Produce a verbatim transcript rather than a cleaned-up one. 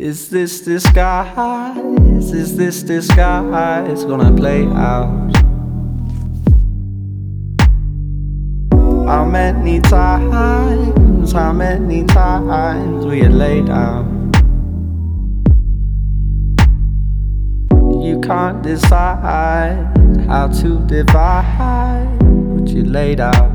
Is this disguise? Is this disguise gonna play out? How many times, how many times we had laid out? You can't decide how to divide what you laid out.